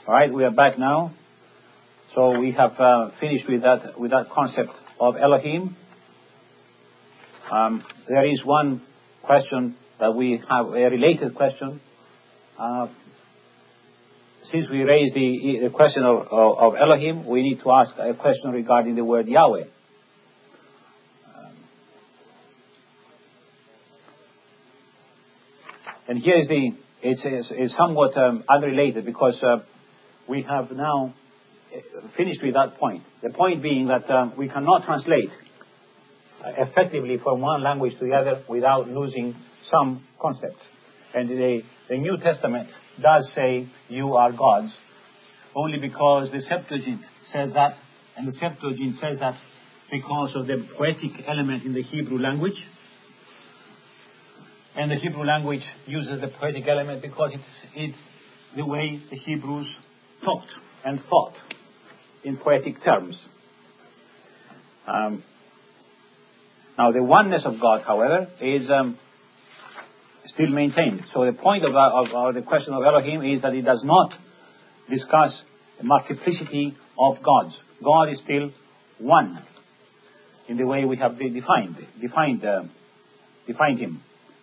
All right, we are back now. So we have finished with that concept of Elohim. There is one question that we have, a related question. Since we raised the question of Elohim, we need to ask a question regarding the word Yahweh. And here is it's somewhat unrelated, because we have now finished with that point. The point being that we cannot translate effectively from one language to the other without losing some concepts. And the New Testament does say you are gods, only because the Septuagint says that, and the Septuagint says that because of the poetic element in the Hebrew language. And the Hebrew language uses the poetic element because it's the way the Hebrews talked and thought in poetic terms. Now the oneness of God, however, is still maintained. So the point of the question of Elohim is that it does not discuss the multiplicity of gods. God is still one in the way we have defined him.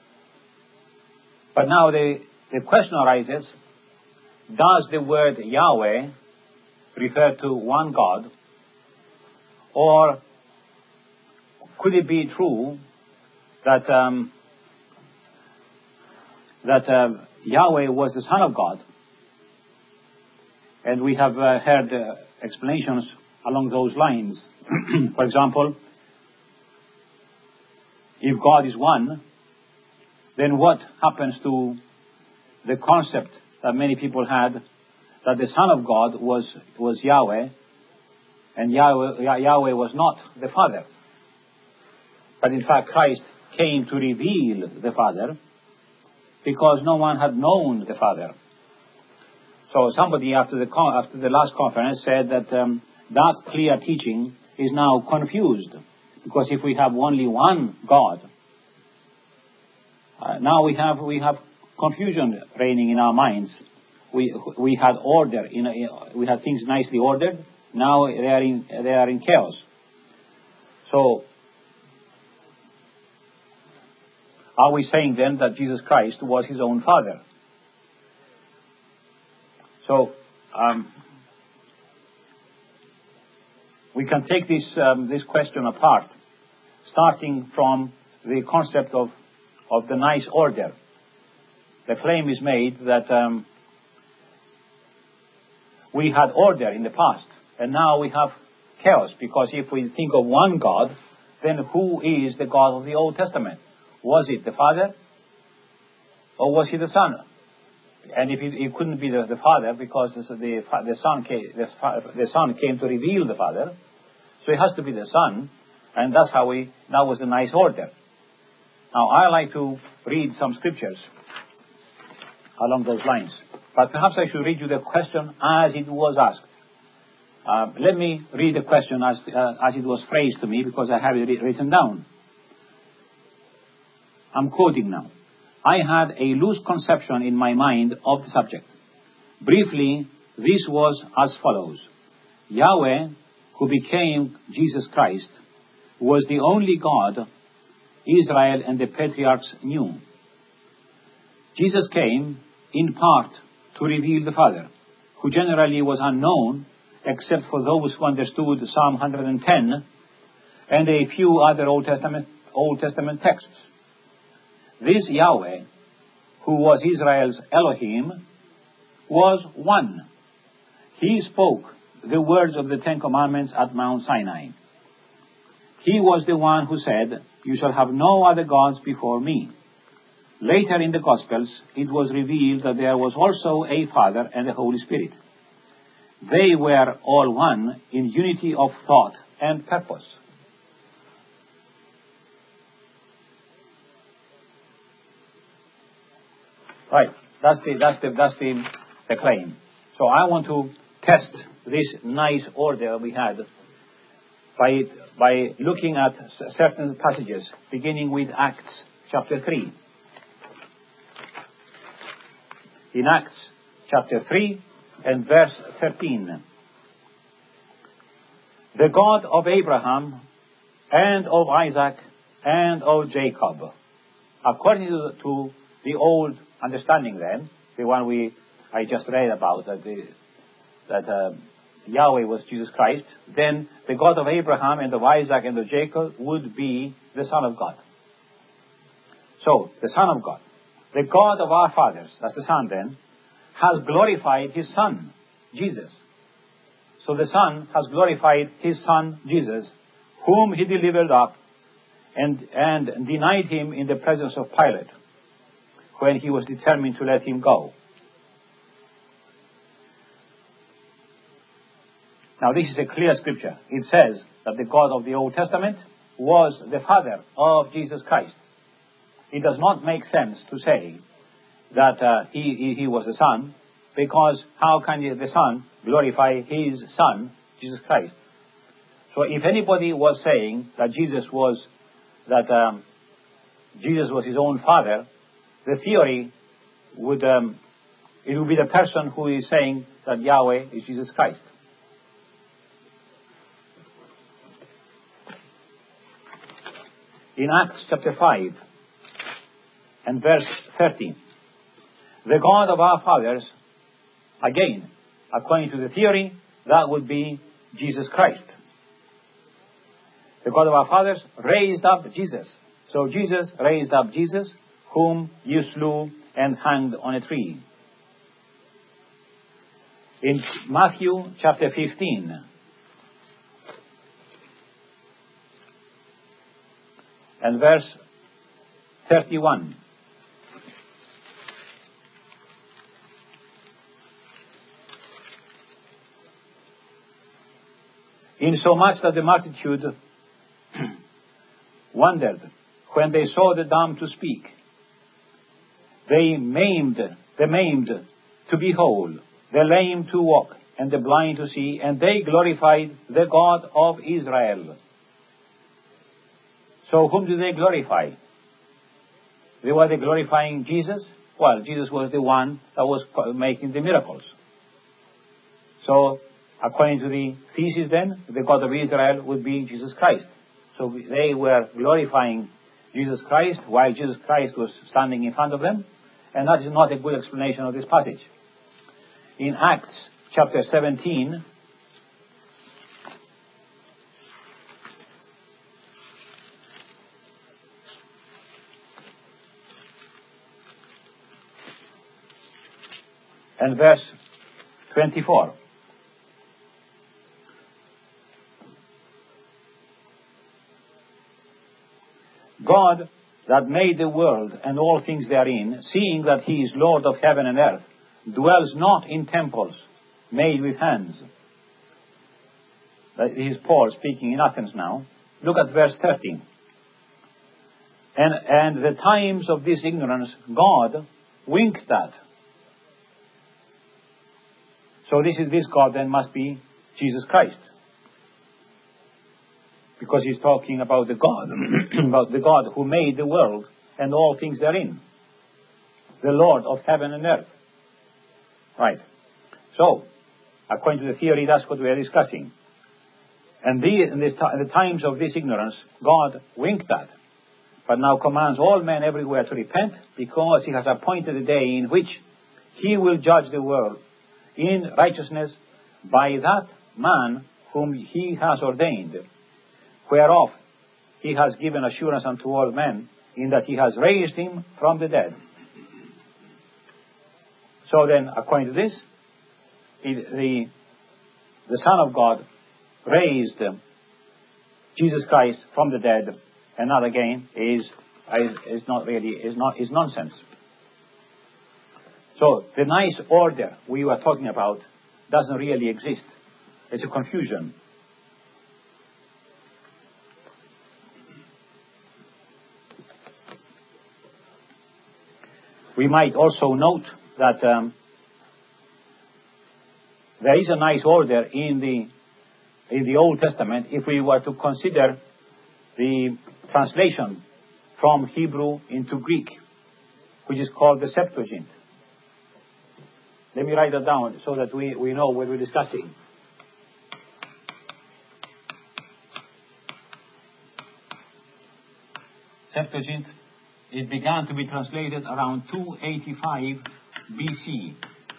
But now the question arises, does the word Yahweh refer to one God, or could it be true that Yahweh was the Son of God? And we have heard explanations along those lines. For example, if God is one, then what happens to the concept that many people had that the Son of God was Yahweh, and Yahweh was not the Father? But in fact, Christ came to reveal the Father, because no one had known the Father. So somebody after the last conference said that that clear teaching is now confused, because if we have only one God, now we have confusion reigning in our minds. We had order, we had things nicely ordered. Now they are in chaos. So are we saying then that Jesus Christ was his own Father? So we can take this question apart, starting from the concept of the nice order. The claim is made that we had order in the past, and now we have chaos, because if we think of one God, then who is the God of the Old Testament? Was it the Father, or was he the Son? And if it couldn't be the Father, because the Son came to reveal the Father, so it has to be the Son, and that was a nice order. Now I like to read some scriptures along those lines, but perhaps I should read you the question as it was asked. Let me read the question as it was phrased to me, because I have it written down. I'm quoting now. I had a loose conception in my mind of the subject. Briefly, this was as follows. Yahweh, who became Jesus Christ, was the only God Israel and the patriarchs knew. Jesus came, in part, to reveal the Father, who generally was unknown, except for those who understood Psalm 110 and a few other Old Testament texts. This Yahweh, who was Israel's Elohim, was one. He spoke the words of the Ten Commandments at Mount Sinai. He was the one who said, "You shall have no other gods before me." Later in the Gospels, it was revealed that there was also a Father and a Holy Spirit. They were all one in unity of thought and purpose. Right, that's the claim. So I want to test this nice order we had by looking at certain passages, beginning with Acts chapter 3. In Acts chapter 3, and verse 13. The God of Abraham and of Isaac and of Jacob. According to the old understanding then, the one I just read about, that Yahweh was Jesus Christ, then the God of Abraham and of Isaac and of Jacob would be the Son of God. So, the Son of God, the God of our fathers, that's the Son then, has glorified His Son, Jesus. So the Son has glorified His Son, Jesus, whom He delivered up and denied Him in the presence of Pilate, when he was determined to let Him go. Now this is a clear scripture. It says that the God of the Old Testament was the Father of Jesus Christ. It does not make sense to say that he was the Son, because how can the Son glorify His Son, Jesus Christ? So if anybody was saying that Jesus was His own Father, the theory would it would be the person who is saying that Yahweh is Jesus Christ. In Acts chapter 5 and verse 13, the God of our fathers, again, according to the theory, that would be Jesus Christ. The God of our fathers raised up Jesus. So Jesus raised up Jesus, whom you slew and hanged on a tree. In Matthew chapter 15 and verse 31. Insomuch that the multitude wondered when they saw the dumb to speak, the maimed to be whole, the lame to walk, and the blind to see, and they glorified the God of Israel. So whom do they glorify? Were they glorifying Jesus? Well, Jesus was the one that was making the miracles. So, according to the thesis then, the God of Israel would be Jesus Christ. So they were glorifying Jesus Christ while Jesus Christ was standing in front of them. And that is not a good explanation of this passage. In Acts chapter 17, and verse 24. God that made the world and all things therein, seeing that He is Lord of heaven and earth, dwells not in temples made with hands. That is Paul speaking in Athens now. Look at verse 13. And the times of this ignorance God winked at. So this God then must be Jesus Christ. Because he's talking about the God, about the God who made the world and all things therein. The Lord of heaven and earth. Right. So, according to the theory, that's what we are discussing. And in the times of this ignorance, God winked at, but now commands all men everywhere to repent, because He has appointed a day in which He will judge the world in righteousness by that man whom He has ordained, whereof He has given assurance unto all men, in that He has raised Him from the dead. So then, according to this, the Son of God raised Jesus Christ from the dead, and that again is nonsense. So the nice order we were talking about doesn't really exist. It's a confusion. We might also note that there is a nice order in the Old Testament if we were to consider the translation from Hebrew into Greek, which is called the Septuagint. Let me write that down so that we know what we're discussing. Septuagint, it began to be translated around 285 BC.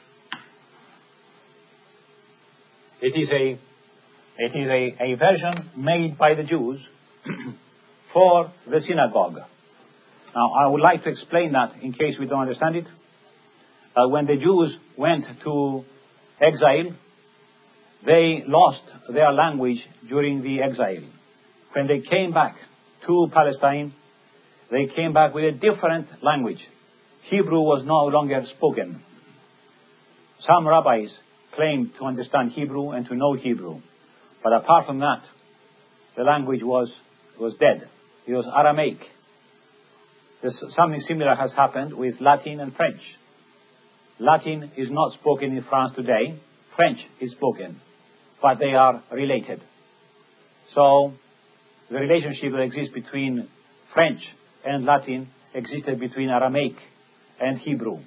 It is a version made by the Jews for the synagogue. Now, I would like to explain that in case we don't understand it. When the Jews went to exile, they lost their language during the exile. When they came back to Palestine, they came back with a different language. Hebrew was no longer spoken. Some rabbis claimed to understand Hebrew and to know Hebrew. But apart from that, the language was dead. It was Aramaic. Something similar has happened with Latin and French. Latin is not spoken in France today. French is spoken. But they are related. So, the relationship that exists between French and Latin existed between Aramaic and Hebrew.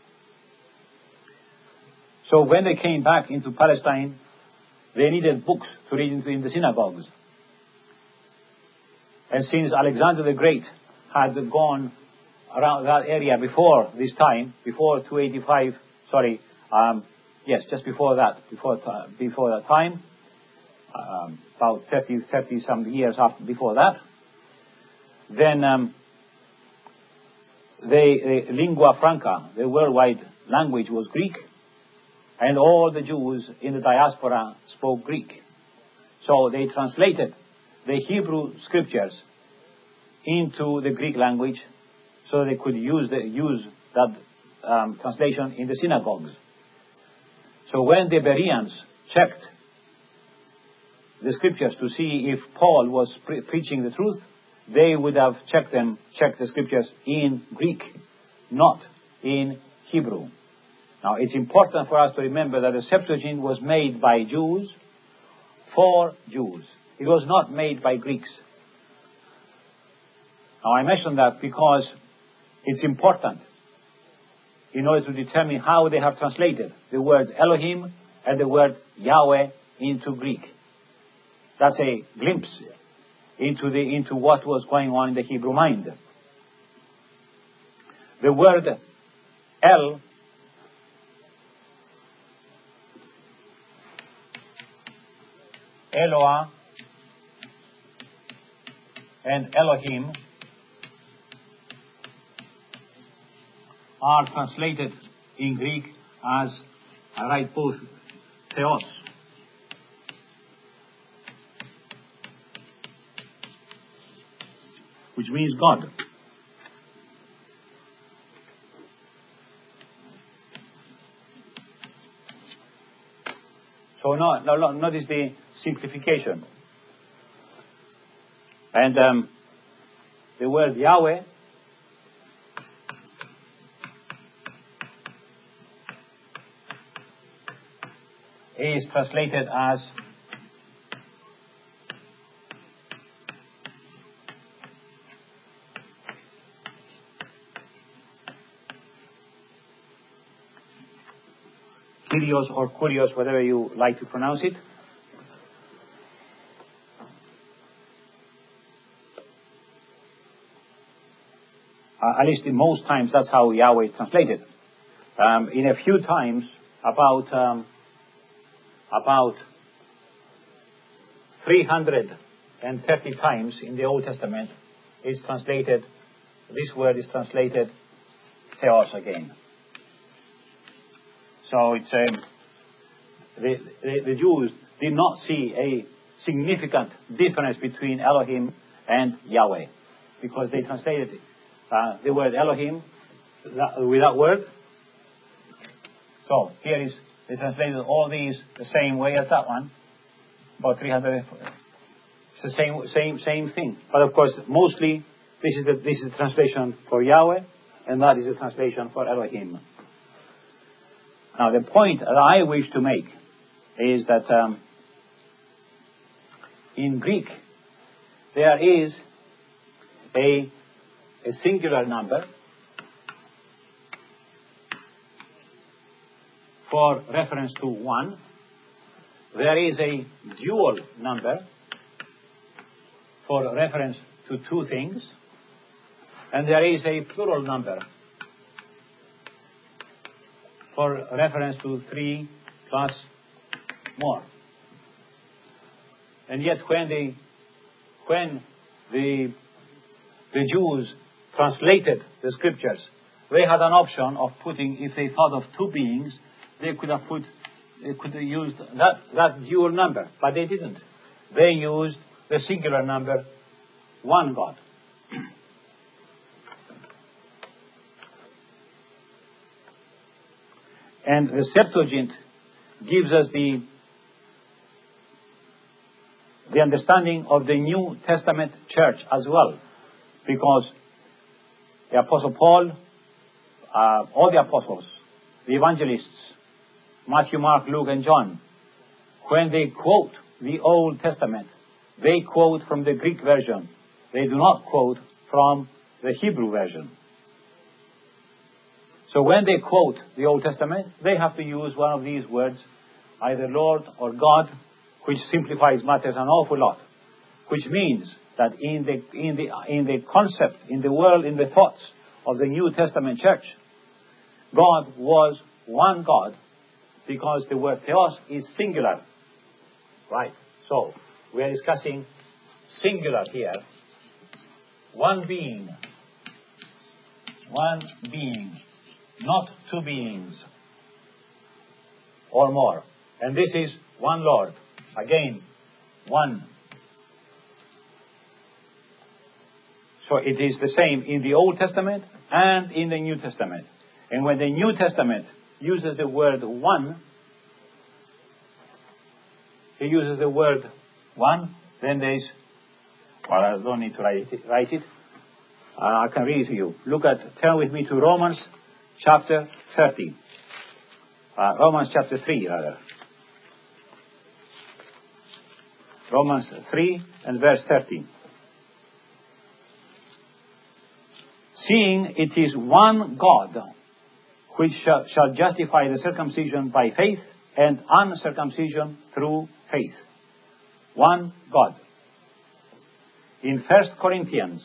So when they came back into Palestine, they needed books to read in the synagogues. And since Alexander the Great had gone around that area before this time, before 285, just before that time, about 30 some years before that, then the lingua franca, the worldwide language, was Greek, and all the Jews in the diaspora spoke Greek. So they translated the Hebrew scriptures into the Greek language so they could use that translation in the synagogues. So when the Bereans checked the scriptures to see if Paul was preaching the truth, they would have checked the scriptures in Greek, not in Hebrew. Now, it's important for us to remember that the Septuagint was made by Jews for Jews. It was not made by Greeks. Now, I mention that because it's important in order to determine how they have translated the word Elohim and the word Yahweh into Greek. That's a glimpse into what was going on in the Hebrew mind. The word El, Eloah, and Elohim are translated in Greek as, I write both, Theos, which means God. So notice the simplification. And the word Yahweh is translated as Kyrios or Kurios, whatever you like to pronounce it. At least in most times, that's how Yahweh is translated. In a few times, about 330 times in the Old Testament, this word is translated Theos again. So it's the Jews did not see a significant difference between Elohim and Yahweh, because they translated the word Elohim with that word. So here is they translated all these the same way as that one, about 300. It's the same thing. But of course, mostly this is the translation for Yahweh, and that is the translation for Elohim. Now, the point that I wish to make is that in Greek there is a singular number for reference to one. There is a dual number for reference to two things. And there is a plural number for reference to three plus more. And yet when the Jews translated the scriptures, they had an option of putting, if they thought of two beings, they could have used that dual number, but they didn't. They used the singular number, one God. And the Septuagint gives us the understanding of the New Testament church as well, because the Apostle Paul, all the apostles, the evangelists, Matthew, Mark, Luke, and John, when they quote the Old Testament, they quote from the Greek version. They do not quote from the Hebrew version. So when they quote the Old Testament, they have to use one of these words, either Lord or God, which simplifies matters an awful lot, which means that in the concept, in the world, in the thoughts of the New Testament church, God was one God, because the word theos is singular. Right. So we are discussing singular here. One being, not two beings or more. And this is one Lord. Again, one. So it is the same in the Old Testament and in the New Testament. And when the New Testament uses the word one, he uses the word one, then there is, well, I don't need to write it. I can read it to you. Turn with me to Romans chapter 30. Romans chapter 3, rather. Romans 3 and verse 30. Seeing it is one God which shall justify the circumcision by faith and uncircumcision through faith. One God. In 1 Corinthians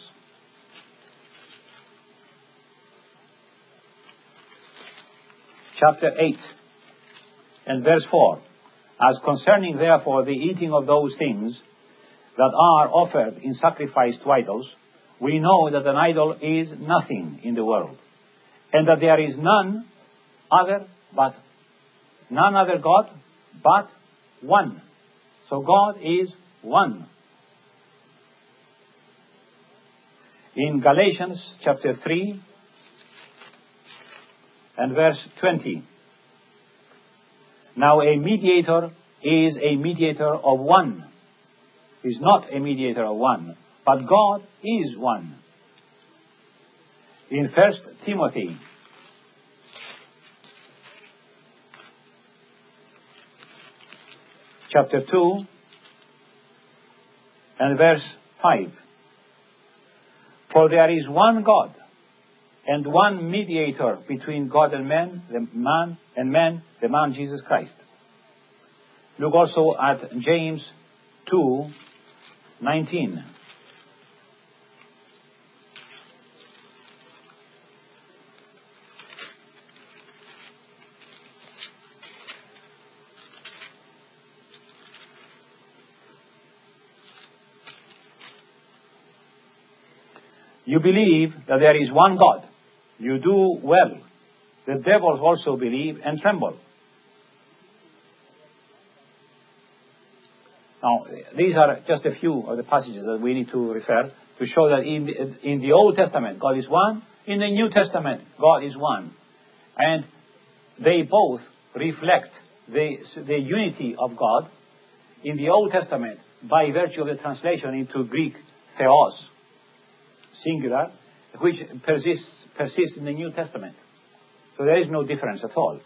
chapter 8 and verse 4. As concerning therefore the eating of those things that are offered in sacrifice to idols, we know that an idol is nothing in the world, and that there is none other God but one. So God is one. In Galatians chapter 3 and verse 20. Now a mediator is a mediator of one. He is not a mediator of one, but God is one. In 1 Timothy chapter 2 and verse 5. For there is one God and one mediator between God and man, the man Jesus Christ. Look also at James 2:19. You believe that there is one God. You do well. The devils also believe and tremble. Now, these are just a few of the passages that we need to refer to show that in the Old Testament, God is one. In the New Testament, God is one. And they both reflect the unity of God. In the Old Testament, by virtue of the translation into Greek, theos, singular, which persists in the New Testament. So there is no difference at all.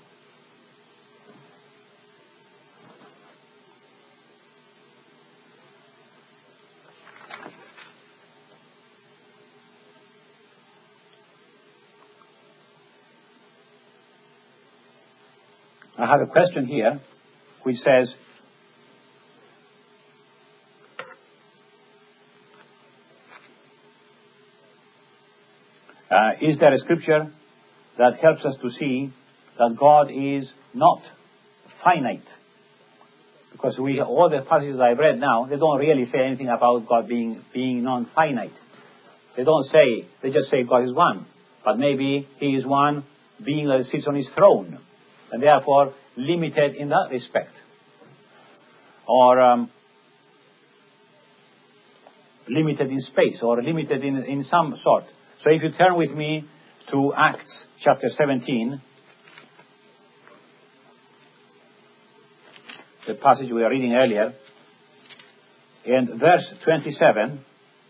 I have a question here which says, is there a scripture that helps us to see that God is not finite? Because all the passages I've read now, they don't really say anything about God being non-finite. They don't say, they just say God is one. But maybe He is one being that sits on His throne, and therefore limited in that respect. Or limited in space, or limited in some sort. So if you turn with me to Acts chapter 17, the passage we were reading earlier, and verse 27,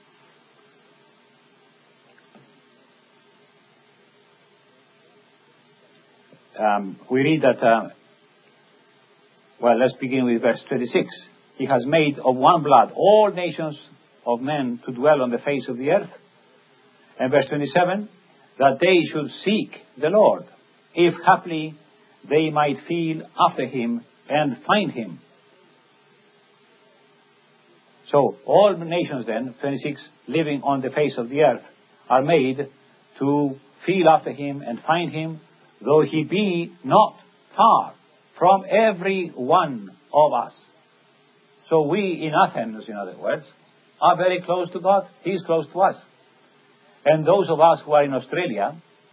we read that, let's begin with verse 26. He has made of one blood all nations of men to dwell on the face of the earth. And verse 27, that they should seek the Lord, if haply they might feel after Him and find Him. So all nations then, 26, living on the face of the earth, are made to feel after Him and find Him, though He be not far from every one of us. So we in Athens, in other words, are very close to God. He is close to us. And those of us who are in Australia,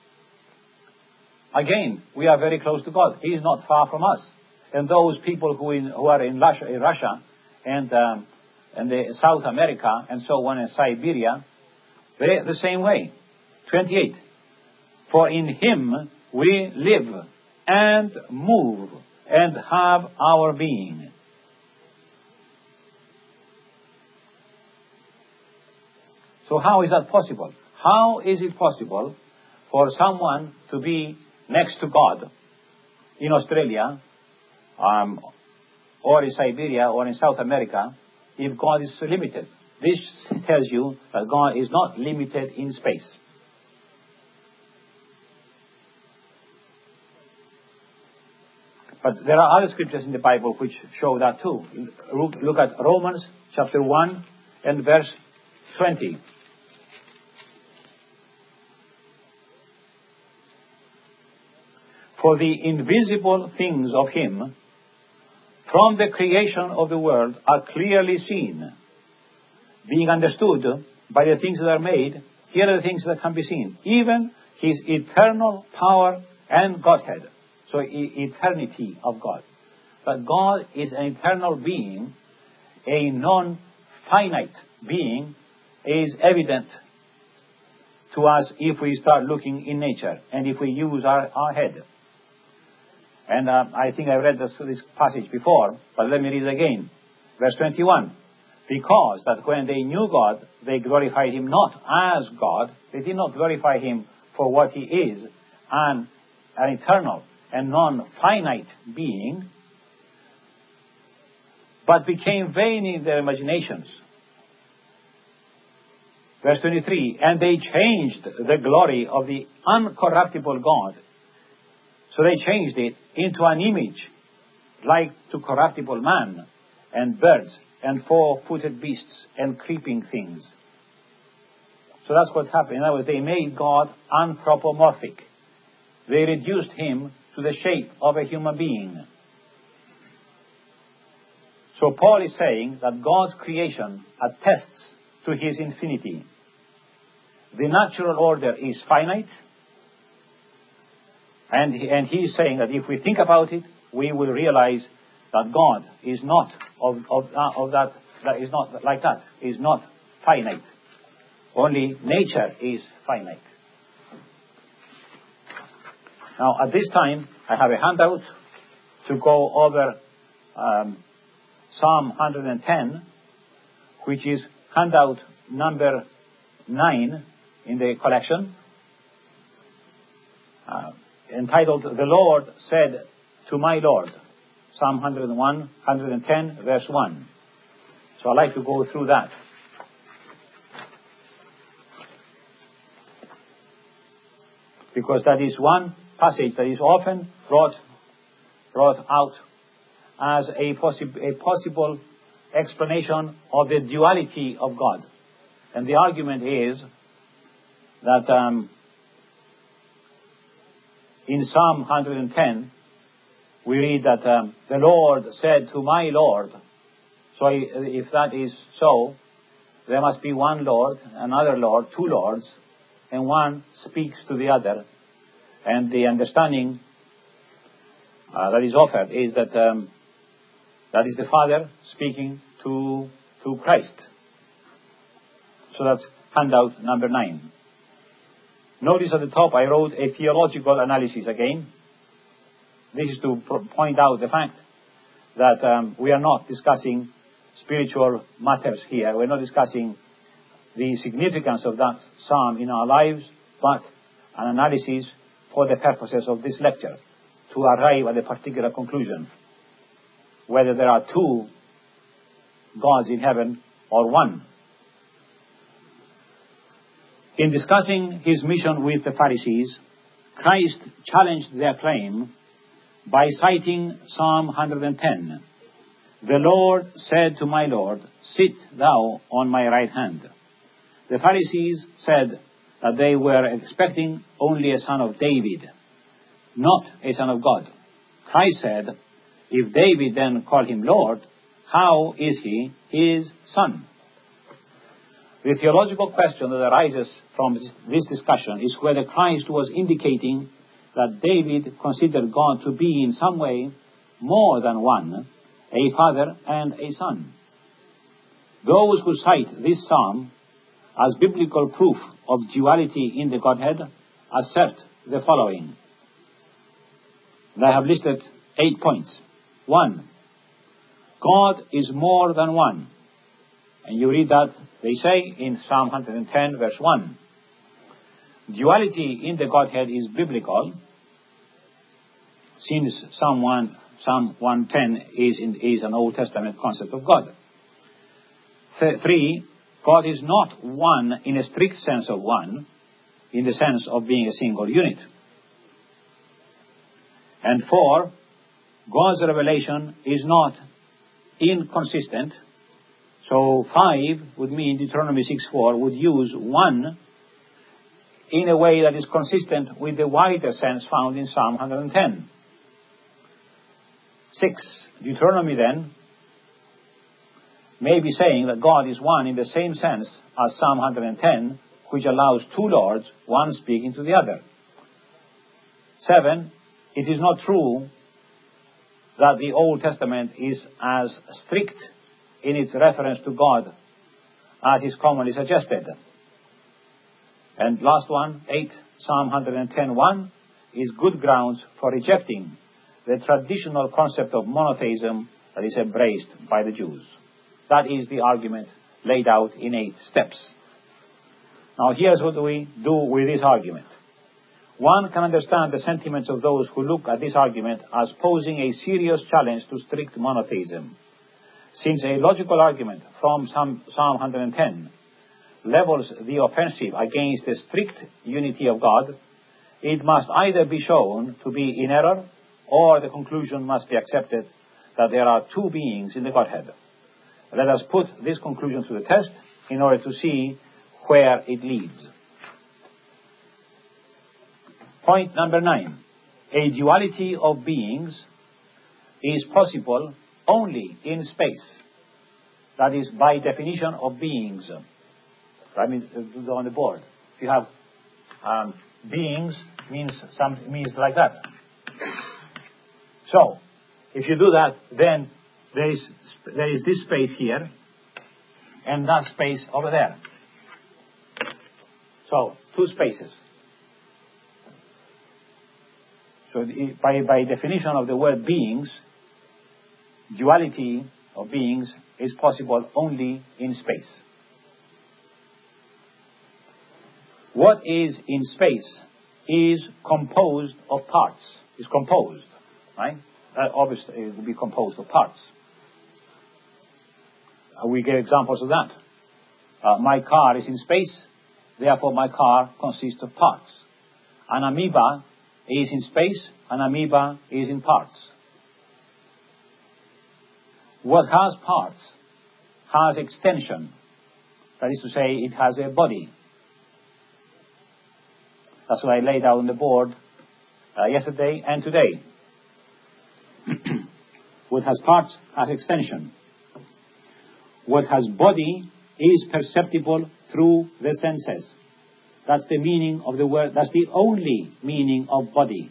again, we are very close to God. He is not far from us. And those people who are in Russia and the South America and so on, and Siberia, they're the same way. 28. For in Him we live and move and have our being. So how is that possible? How is it possible for someone to be next to God in Australia, or in Siberia, or in South America, if God is so limited? This tells you that God is not limited in space. But there are other scriptures in the Bible which show that too. Look at Romans chapter 1 and verse 20. For the invisible things of Him from the creation of the world are clearly seen, being understood by the things that are made. Here are the things that can be seen, even His eternal power and Godhead. So eternity of God. But God is an eternal being, a non-finite being, is evident to us if we start looking in nature and if we use our head. And I think I read this passage before, but let me read it again. Verse 21. Because that when they knew God, they glorified Him not as God. They did not glorify Him for what He is, an eternal and non-finite being, but became vain in their imaginations. Verse 23. And they changed the glory of the uncorruptible God. So they changed it into an image like to corruptible man and birds and four-footed beasts and creeping things. So that's what happened. In other words, they made God anthropomorphic. They reduced Him to the shape of a human being. So Paul is saying that God's creation attests to His infinity. The natural order is finite. And he is saying that if we think about it, we will realize that God is not that is not like that. Is not finite. Only nature is finite. Now, at this time, I have a handout to go over Psalm 110, which is handout number 9 in the collection. Entitled, The Lord Said to My Lord, Psalm 101, 110, verse 1. So I'd like to go through that. Because that is one passage that is often brought brought out as a possible explanation of the duality of God. And the argument is that in Psalm 110, we read that the Lord said to my Lord. So if that is so, there must be one Lord, another Lord, two Lords, and one speaks to the other. And the understanding that is offered is that that is the Father speaking to Christ. So that's handout number 9. Notice at the top I wrote a theological analysis again. This is to point out the fact that we are not discussing spiritual matters here. We're not discussing the significance of that psalm in our lives, but an analysis for the purposes of this lecture, to arrive at a particular conclusion, whether there are two gods in heaven or one. In discussing his mission with the Pharisees, Christ challenged their claim by citing Psalm 110. The Lord said to my Lord, sit thou on my right hand. The Pharisees said that they were expecting only a son of David, not a son of God. Christ said, if David then called him Lord, how is he his son? The theological question that arises from this discussion is whether Christ was indicating that David considered God to be in some way more than one, a father and a son. Those who cite this psalm as biblical proof of duality in the Godhead assert the following. They have listed 8 points. 1. God is more than one. And you read that, they say, in Psalm 110, verse 1. Duality in the Godhead is biblical, since Psalm 110 is an Old Testament concept of God. 3. God is not one in a strict sense of one, in the sense of being a single unit. And 4. God's revelation is not inconsistent. So 5 would mean Deuteronomy 6:4 would use one in a way that is consistent with the wider sense found in Psalm 110. 6. Deuteronomy then may be saying that God is one in the same sense as Psalm 110, which allows two lords, one speaking to the other. 7. It is not true that the Old Testament is as strict in its reference to God as is commonly suggested. And last one, 8, Psalm 110:1 is good grounds for rejecting the traditional concept of monotheism that is embraced by the Jews. That is the argument laid out in 8 steps. Now here's what we do with this argument. One can understand the sentiments of those who look at this argument as posing a serious challenge to strict monotheism. Since a logical argument from Psalm 110 levels the offensive against the strict unity of God, it must either be shown to be in error, or the conclusion must be accepted that there are two beings in the Godhead. Let us put this conclusion to the test in order to see where it leads. Point number 9. A duality of beings is possible only in space. That is, by definition of beings. I mean, on the board. If you have beings, means like that. So, if you do that, then there is this space here, and that space over there. So, two spaces. So, by definition of the word beings, duality of beings is possible only in space. What is in space is composed of parts. Is composed, right? Obviously, it will be composed of parts. We get examples of that. My car is in space, therefore my car consists of parts. An amoeba is in space, an amoeba is in parts. What has parts has extension. That is to say, it has a body. That's what I laid out on the board yesterday and today. What has parts has extension. What has body is perceptible through the senses. That's the meaning of the word. That's the only meaning of body.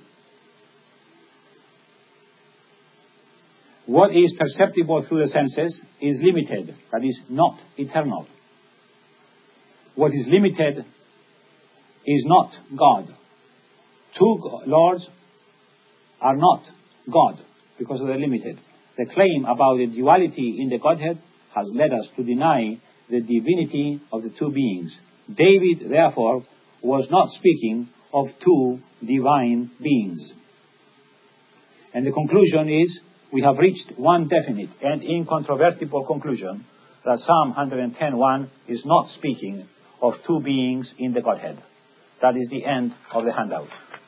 What is perceptible through the senses is limited. That is not eternal. What is limited is not God. Two lords are not God because they are limited. The claim about the duality in the Godhead has led us to deny the divinity of the two beings. David, therefore, was not speaking of two divine beings. And the conclusion is, we have reached one definite and incontrovertible conclusion, that Psalm 110:1 is not speaking of two beings in the Godhead. That is the end of the handout.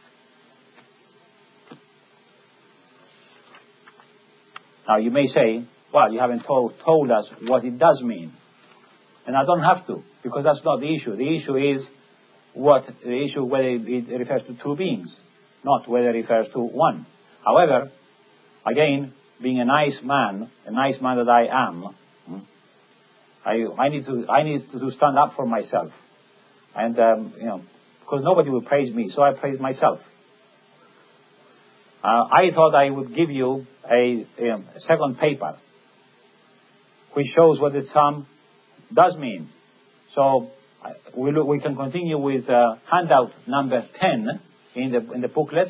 Now you may say, well, you haven't told us what it does mean. And I don't have to, because that's not the issue. The issue is whether it refers to two beings, not whether it refers to one. However, again, being a nice man that I am, I need to stand up for myself. And, because nobody will praise me, so I praise myself. I thought I would give you a second paper, which shows what the psalm does mean. So we can continue with handout number 10 in the booklet,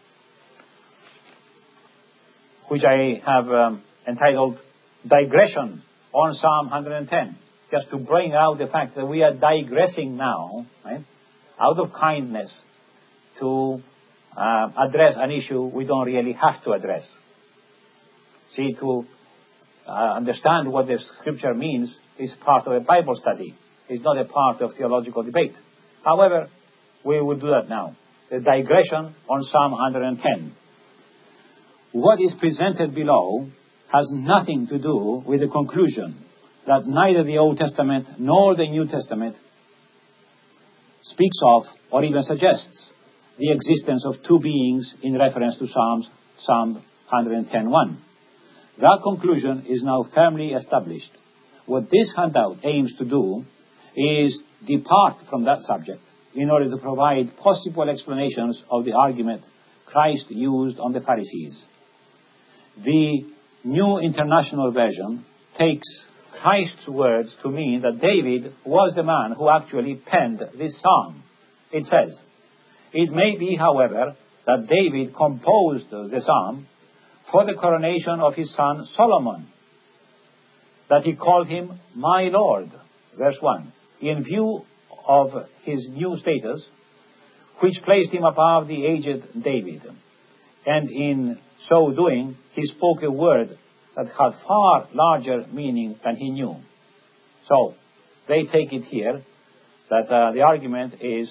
which I have entitled Digression on Psalm 110, just to bring out the fact that we are digressing now, right, out of kindness to address an issue we don't really have to address. See, to understand what the scripture means is part of a Bible study. It's not a part of theological debate. However, we will do that now. The digression on Psalm 110. What is presented below has nothing to do with the conclusion that neither the Old Testament nor the New Testament speaks of or even suggests the existence of two beings in reference to Psalm 110:1. That conclusion is now firmly established. What this handout aims to do is depart from that subject in order to provide possible explanations of the argument Christ used on the Pharisees. The New International Version takes Christ's words to mean that David was the man who actually penned this psalm. It says, "It may be, however, that David composed the psalm for the coronation of his son Solomon, that he called him my Lord," verse 1, in view of his new status, which placed him above the aged David. And in so doing, he spoke a word that had far larger meaning than he knew. So, they take it here that the argument is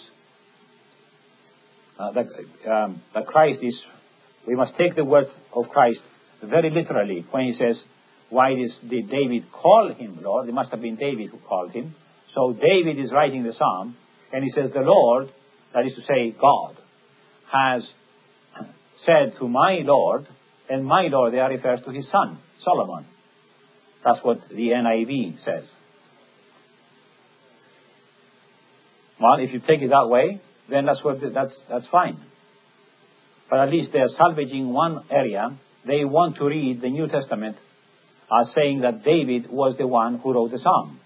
that Christ is, we must take the word of Christ very literally when he says, why did David call him Lord? It must have been David who called him. So David is writing the psalm, and he says, the Lord, that is to say, God, has said to my Lord, and my Lord there refers to his son, Solomon. That's what the NIV says. Well, if you take it that way, then that's fine. But at least they're salvaging one area. They want to read the New Testament as saying that David was the one who wrote the psalm.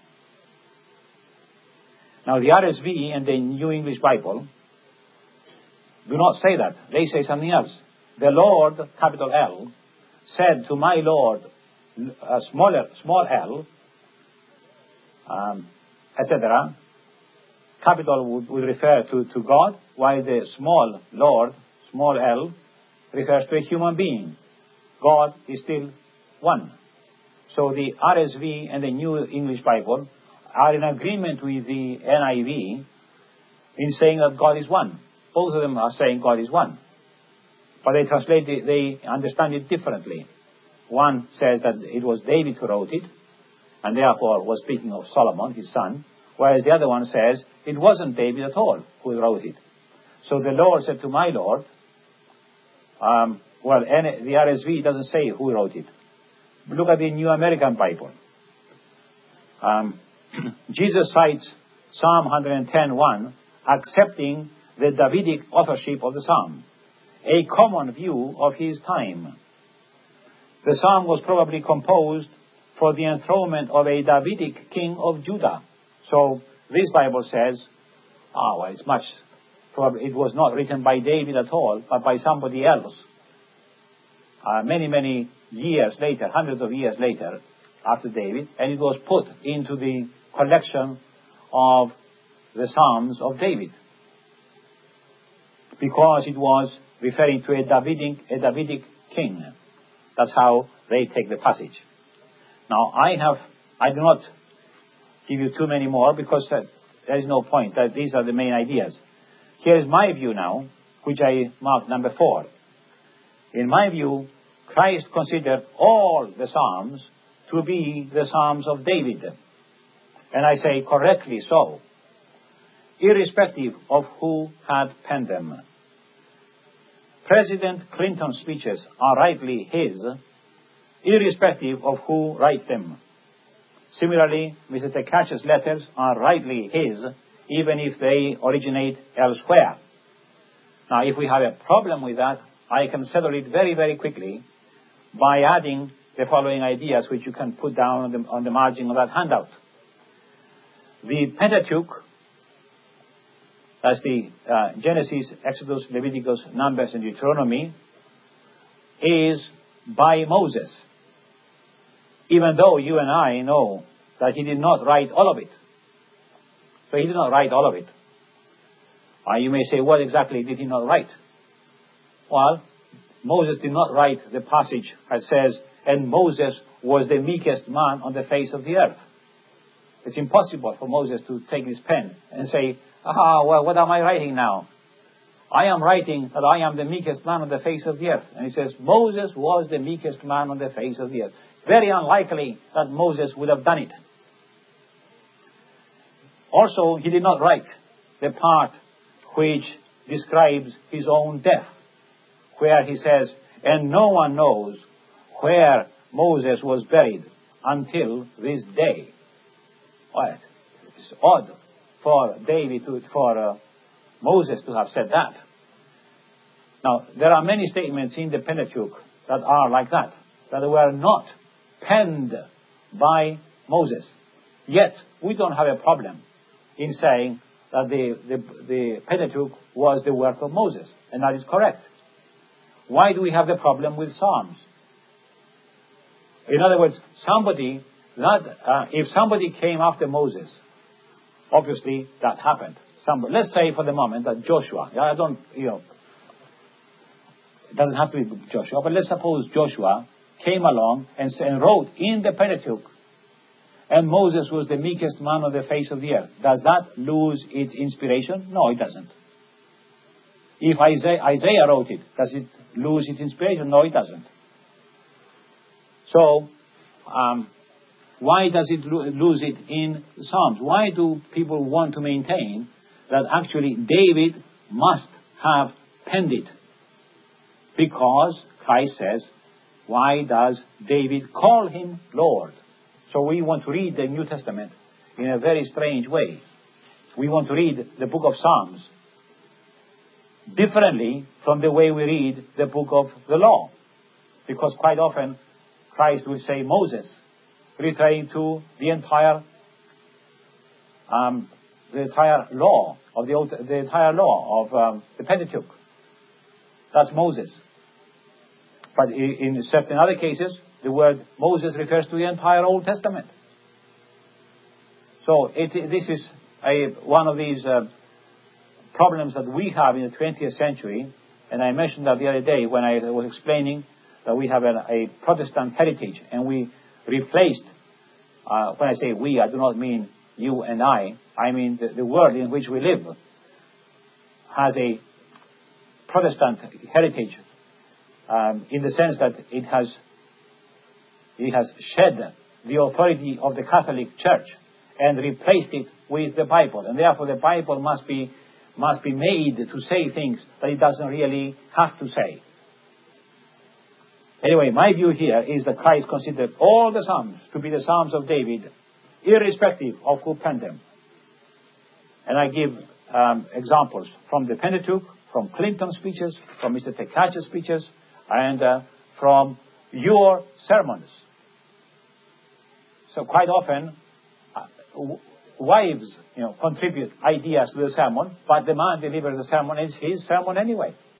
Now the RSV and the New English Bible do not say that. They say something else. The Lord, capital L, said to my Lord, small l, etc. Capital would refer to God, while the small Lord, small l, refers to a human being. God is still one. So the RSV and the New English Bible are in agreement with the NIV in saying that God is one. Both of them are saying God is one. But they understand it differently. one says that it was David who wrote it, and therefore was speaking of Solomon, his son, whereas the other one says it wasn't David at all who wrote it. So the Lord said to my Lord, the RSV doesn't say who wrote it. Look at the New American Bible. Jesus cites Psalm 110:1, accepting the Davidic authorship of the psalm, a common view of his time. The psalm was probably composed for the enthronement of a Davidic king of Judah. So this Bible says, it was not written by David at all, but by somebody else. Many years later, hundreds of years later, after David, and it was put into the collection of the Psalms of David, because it was referring to a Davidic king. That's how they take the passage. Now, I do not give you too many more, because there is no point. These are the main ideas. Here is my view now, which I marked number 4. In my view, Christ considered all the Psalms to be the Psalms of David. And I say correctly so, irrespective of who had penned them. President Clinton's speeches are rightly his, irrespective of who writes them. Similarly, Mr. Tekach's letters are rightly his, even if they originate elsewhere. Now, if we have a problem with that, I can settle it very, very quickly by adding the following ideas, which you can put down on the margin of that handout. The Pentateuch, as the Genesis, Exodus, Leviticus, Numbers, and Deuteronomy, is by Moses, even though you and I know that he did not write all of it. So he did not write all of it. You may say, what exactly did he not write? Well, Moses did not write the passage that says, and Moses was the meekest man on the face of the earth. It's impossible for Moses to take his pen and say, what am I writing now? I am writing that I am the meekest man on the face of the earth. And he says, Moses was the meekest man on the face of the earth. Very unlikely that Moses would have done it. Also, he did not write the part which describes his own death, where he says, and no one knows where Moses was buried until this day. Well, it's odd for Moses to have said that. Now, there are many statements in the Pentateuch that are like that were not penned by Moses. Yet, we don't have a problem in saying that the Pentateuch was the work of Moses, and that is correct. Why do we have the problem with Psalms? In other words, if somebody came after Moses, obviously that happened. Let's say for the moment that Joshua, it doesn't have to be Joshua, but let's suppose Joshua came along and wrote in the Pentateuch, and Moses was the meekest man on the face of the earth. Does that lose its inspiration? No, it doesn't. If Isaiah wrote it, does it lose its inspiration? No, it doesn't. So, why does it lose it in the Psalms? Why do people want to maintain that actually David must have penned it? Because Christ says, why does David call him Lord? So we want to read the New Testament in a very strange way. We want to read the book of Psalms differently from the way we read the book of the law. Because quite often Christ will say Moses, referring to the entire law of the Pentateuch. That's Moses. But in certain other cases, the word Moses refers to the entire Old Testament. So this is one of these problems that we have in the 20th century, and I mentioned that the other day when I was explaining that we have a Protestant heritage, and we replaced, when I say we, I do not mean you and I mean the world in which we live has a Protestant heritage, in the sense that it has He has shed the authority of the Catholic Church and replaced it with the Bible. And therefore the Bible must be made to say things that it doesn't really have to say. Anyway, my view here is that Christ considered all the Psalms to be the Psalms of David, irrespective of who penned them. And I give examples from the Pentateuch, from Clinton's speeches, from Mr. Tekache's speeches, and from your sermons. So quite often, wives, contribute ideas to the sermon, but the man delivers the sermon. It's his sermon anyway.